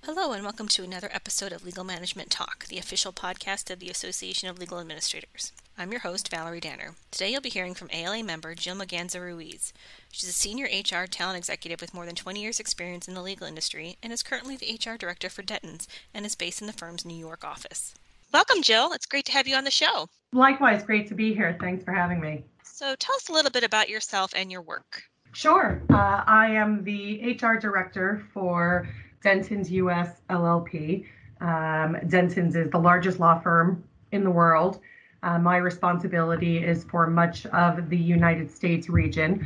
Hello and welcome to another episode of Legal Management Talk, the official podcast of the Association of Legal Administrators. I'm your host, Valerie Danner. Today you'll be hearing from ALA member Jill Maganza Ruiz. She's a senior HR talent executive with more than 20 years' experience in the legal industry and is currently the HR director for Dentons and is based in the firm's New York office. Welcome, Jill. It's great to have you on the show. Likewise, great to be here. Thanks for having me. So tell us a little bit about yourself and your work. Sure. I am the HR director for Dentons US LLP. Dentons is the largest law firm in the world. My responsibility is for much of the United States region.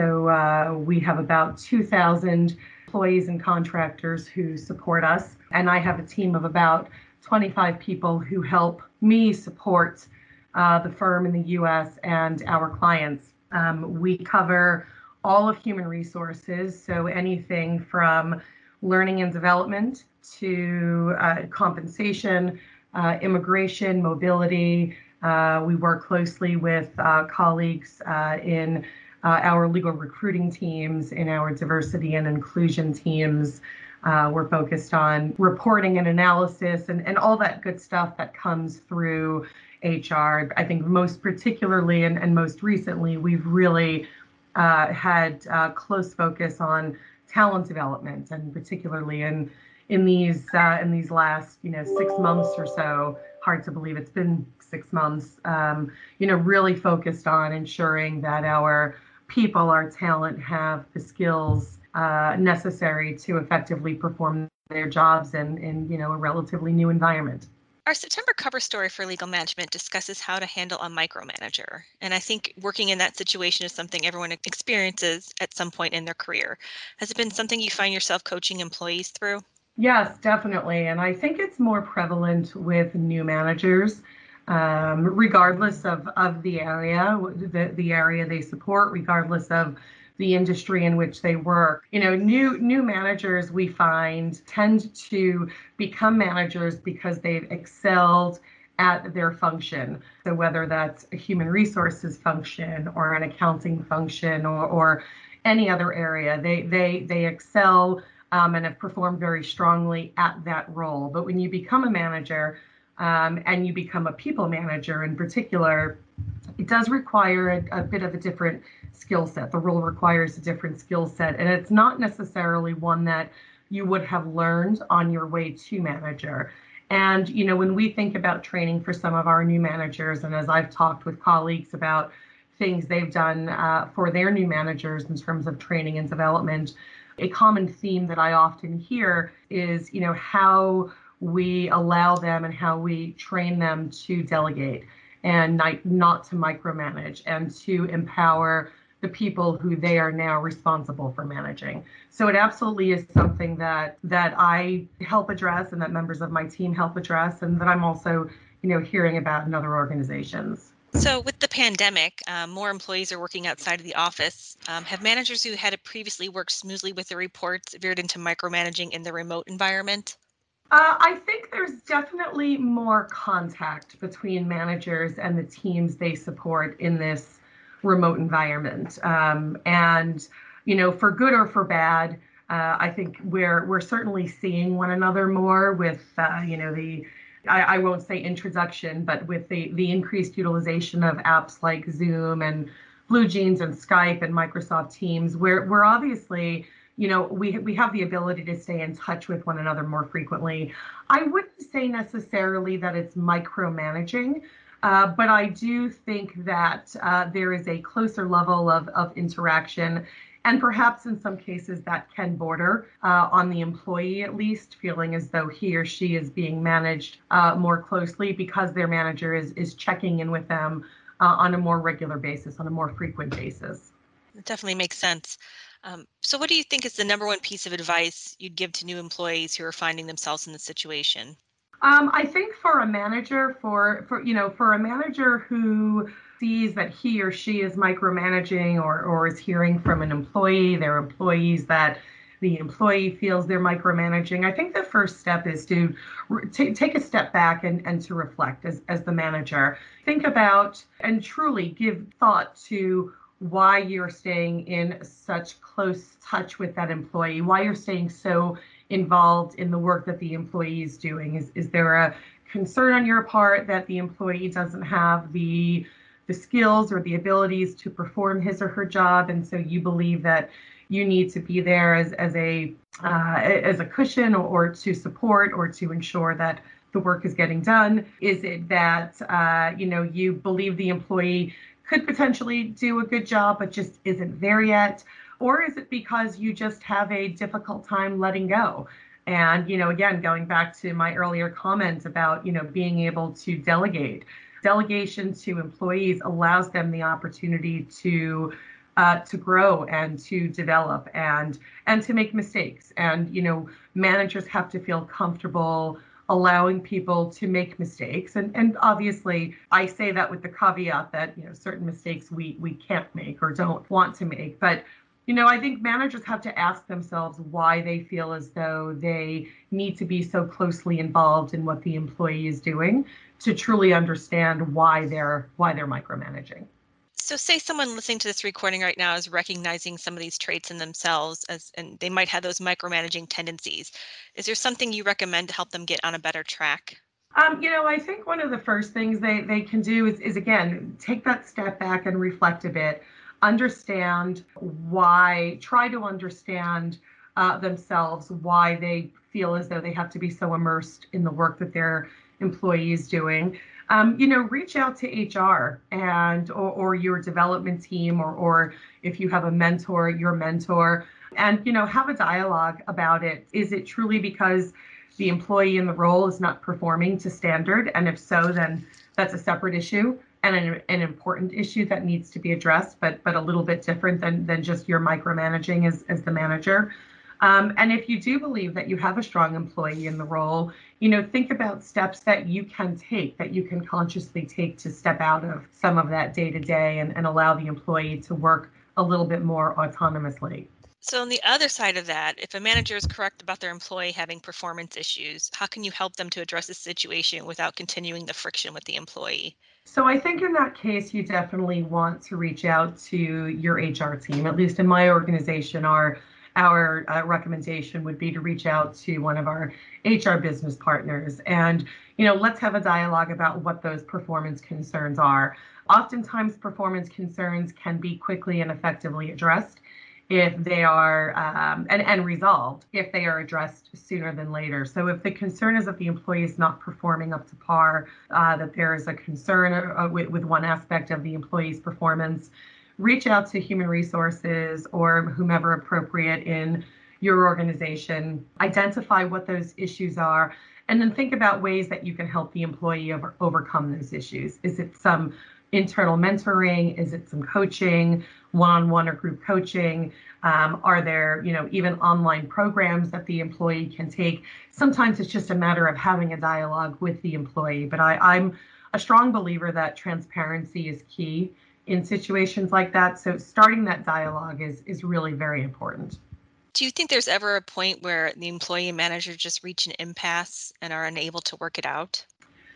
So we have about 2,000 employees and contractors who support us. And I have a team of about 25 people who help me support the firm in the US and our clients. We cover all of human resources, so anything from learning and development to compensation, immigration, mobility. We work closely with colleagues in our legal recruiting teams, in our diversity and inclusion teams. We're focused on reporting and analysis and all that good stuff that comes through HR. I think most particularly and most recently, we've really had close focus on talent development, and particularly in these last 6 months or so. Hard to believe it's been 6 months. Really focused on ensuring that our people, our talent, have the skills necessary to effectively perform their jobs in a relatively new environment. Our September cover story for Legal Management discusses how to handle a micromanager. And I think working in that situation is something everyone experiences at some point in their career. Has it been something you find yourself coaching employees through? Yes, definitely. And I think it's more prevalent with new managers, regardless of the area, the area they support, regardless of the industry in which they work. New managers, we find, tend to become managers because they've excelled at their function. So whether that's a human resources function or an accounting function or any other area, they excel and have performed very strongly at that role. But when you become a manager and you become a people manager in particular, it does require a bit of a different skill set. The role requires a different skill set, and it's not necessarily one that you would have learned on your way to manager. And, when we think about training for some of our new managers, and as I've talked with colleagues about things they've done for their new managers in terms of training and development, a common theme that I often hear is, how we allow them and how we train them to delegate and not to micromanage, and to empower the people who they are now responsible for managing. So it absolutely is something that I help address, and that members of my team help address, and that I'm also, hearing about in other organizations. So with the pandemic, more employees are working outside of the office. Have managers who had previously worked smoothly with the reports veered into micromanaging in the remote environment? I think there's definitely more contact between managers and the teams they support in this remote environment. And, for good or for bad, I think we're certainly seeing one another more with, I won't say introduction, but with the increased utilization of apps like Zoom and BlueJeans and Skype and Microsoft Teams, we're obviously, we have the ability to stay in touch with one another more frequently. I wouldn't say necessarily that it's micromanaging, but I do think that there is a closer level of interaction, and perhaps in some cases that can border on the employee, at least feeling as though he or she is being managed more closely because their manager is checking in with them on a more regular basis, on a more frequent basis. It definitely makes sense. So what do you think is the number one piece of advice you'd give to new employees who are finding themselves in this situation? I think for a manager, for a manager who sees that he or she is micromanaging or is hearing from their employees that the employee feels they're micromanaging, I think the first step is to take a step back and to reflect as the manager. Think about and truly give thought to why you're staying in such close touch with that employee, why you're staying so involved in the work that the employee is doing? Is there a concern on your part that the employee doesn't have the skills or the abilities to perform his or her job, and so you believe that you need to be there as a cushion or to support or to ensure that the work is getting done? Is it that you believe the employee could potentially do a good job but just isn't there yet? Or is it because you just have a difficult time letting go? And, again, going back to my earlier comment about, being able to delegate. Delegation to employees allows them the opportunity to grow and to develop and to make mistakes. And, managers have to feel comfortable allowing people to make mistakes. And obviously, I say that with the caveat that, certain mistakes we can't make or don't want to make. But, I think managers have to ask themselves why they feel as though they need to be so closely involved in what the employee is doing to truly understand why they're micromanaging. So say someone listening to this recording right now is recognizing some of these traits in themselves and they might have those micromanaging tendencies. Is there something you recommend to help them get on a better track? I think one of the first things they can do is again, take that step back and reflect a bit, try to understand themselves, why they feel as though they have to be so immersed in the work that their employee is doing. Reach out to HR or your development team, or if you have a mentor, your mentor, and, have a dialogue about it. Is it truly because the employee in the role is not performing to standard? And if so, then that's a separate issue and an important issue that needs to be addressed, but a little bit different than just your micromanaging as the manager. And if you do believe that you have a strong employee in the role, think about steps that you can take, that you can consciously take to step out of some of that day to day and allow the employee to work a little bit more autonomously. So on the other side of that, if a manager is correct about their employee having performance issues, how can you help them to address the situation without continuing the friction with the employee? So I think in that case, you definitely want to reach out to your HR team. At least in my organization, our recommendation would be to reach out to one of our HR business partners and, let's have a dialogue about what those performance concerns are. Oftentimes, performance concerns can be quickly and effectively addressed if they are and resolved if they are addressed sooner than later. So if the concern is that the employee is not performing up to par, that there is a concern with one aspect of the employee's performance, reach out to human resources or whomever appropriate in your organization, identify what those issues are, and then think about ways that you can help the employee overcome those issues. Is it some internal mentoring? Is it some coaching, one-on-one or group coaching? Are there, even online programs that the employee can take? Sometimes it's just a matter of having a dialogue with the employee. But I'm a strong believer that transparency is key in situations like that. So starting that dialogue is really very important. Do you think there's ever a point where the employee and manager just reach an impasse and are unable to work it out?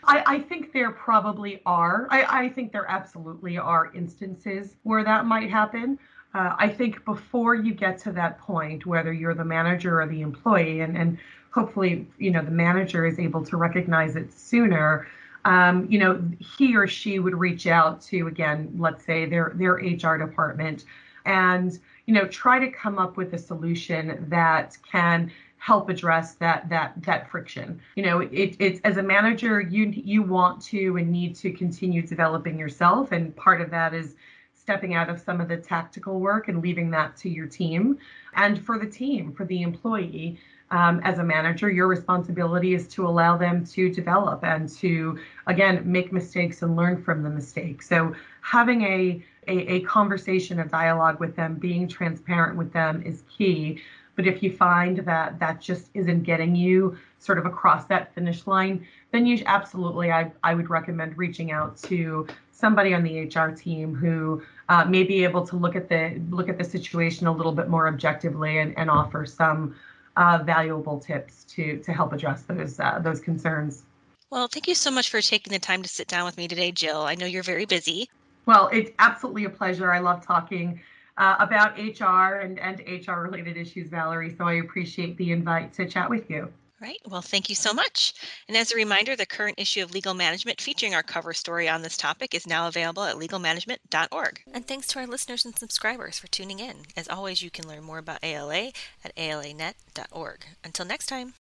I think there probably are. I think there absolutely are instances where that might happen. I think before you get to that point, whether you're the manager or the employee, and hopefully, the manager is able to recognize it sooner, he or she would reach out to, again, let's say their HR department and, try to come up with a solution that can help address that friction. It's as a manager, you want to and need to continue developing yourself, and part of that is stepping out of some of the tactical work and leaving that to your team. And for the team, for the employee, as a manager, your responsibility is to allow them to develop and to, again, make mistakes and learn from the mistakes. So having a conversation, a dialogue with them, being transparent with them is key. But if you find that just isn't getting you sort of across that finish line, then you absolutely, I would recommend reaching out to somebody on the HR team who may be able to look at the situation a little bit more objectively and offer some valuable tips to help address those concerns. Well, thank you so much for taking the time to sit down with me today, Jill. I know you're very busy. Well, it's absolutely a pleasure. I love talking about HR and HR related issues, Valerie. So I appreciate the invite to chat with you. Right. Well, thank you so much. And as a reminder, the current issue of Legal Management featuring our cover story on this topic is now available at legalmanagement.org. And thanks to our listeners and subscribers for tuning in. As always, you can learn more about ALA at alanet.org. Until next time.